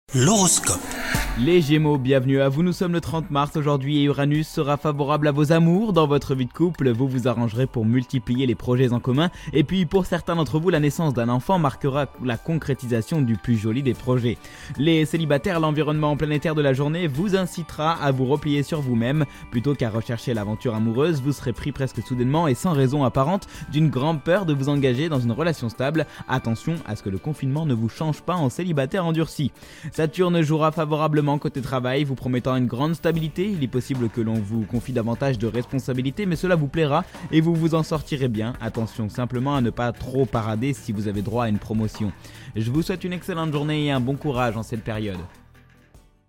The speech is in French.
L'horoscope. Les Gémeaux, bienvenue à vous, nous sommes le 30 mars aujourd'hui et Uranus sera favorable à vos amours. Dans votre vie de couple, vous vous arrangerez pour multiplier les projets en commun et puis pour certains d'entre vous, la naissance d'un enfant marquera la concrétisation du plus joli des projets. Les célibataires, l'environnement planétaire de la journée vous incitera à vous replier sur vous-même. Plutôt qu'à rechercher l'aventure amoureuse, vous serez pris presque soudainement et sans raison apparente d'une grande peur de vous engager dans une relation stable. Attention à ce que le confinement ne vous change pas en célibataire endurci. Saturne jouera favorablement côté travail, vous promettant une grande stabilité. Il est possible que l'on vous confie davantage de responsabilités, mais cela vous plaira et vous vous en sortirez bien. Attention simplement à ne pas trop parader si vous avez droit à une promotion. Je vous souhaite une excellente journée et un bon courage en cette période.